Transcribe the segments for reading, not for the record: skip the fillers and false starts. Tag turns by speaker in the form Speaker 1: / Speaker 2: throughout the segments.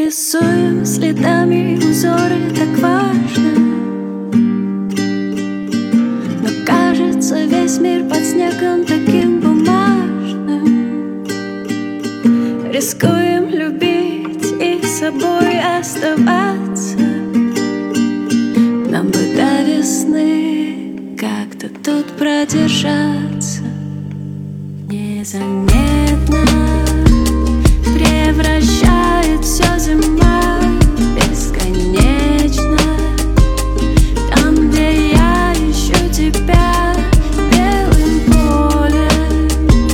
Speaker 1: Рисуем следами узоры, так важно. Но кажется, весь мир под снегом таким бумажным. Рискуем любить и собой оставаться. Нам бы до весны как-то тут продержаться. Незаметно превращает все зима бесконечно. Там, где я ищу тебя белым полем,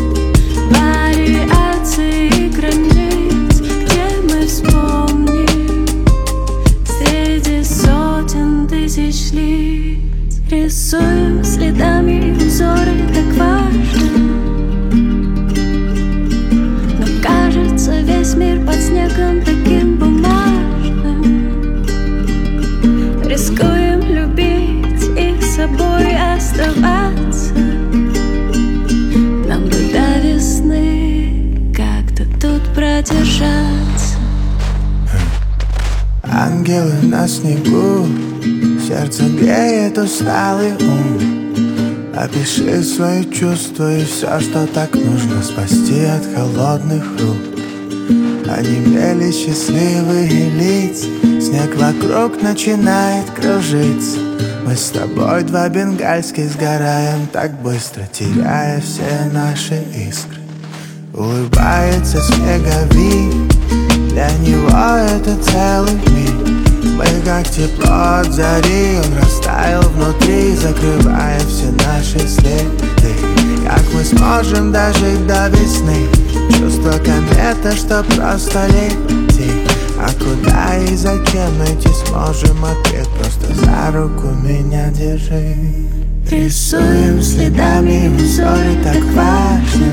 Speaker 1: вариации границ, где мы вспомним среди сотен тысяч лиц. Рисуем следами узоры, так важно. Весь мир под снегом таким бумажным. Рискуем любить и собой оставаться. Нам бы до весны как-то тут продержаться.
Speaker 2: Ангелы на снегу, сердце греет усталый ум. Опиши свои чувства и все, что так нужно спасти от холодных рук. Онемели счастливые лица, снег вокруг начинает кружиться. Мы с тобой два бенгальских сгораем так быстро, теряя все наши искры. Улыбается снеговик, для него это целый миг. Мы как тепло от зари, он растаял внутри, закрывая все наши следы. Как мы сможем дожить до весны? Чувство комета, что просто лети. А куда и зачем найти сможем ответ? Просто за руку меня держи. Рисуем следами узоры, так важно.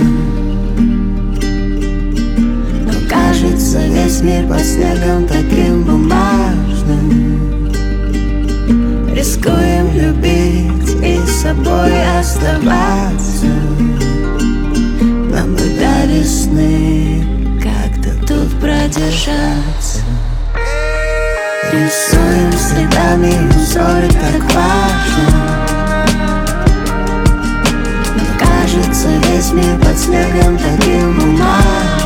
Speaker 2: Но кажется, весь мир под снегом таким бумажным. Рискуем любить и собой оставаться. Нам бы до весны как-то тут продержаться. Рисуем следами узоры, так важно. Но кажется, весь мир под снегом таким бумажным.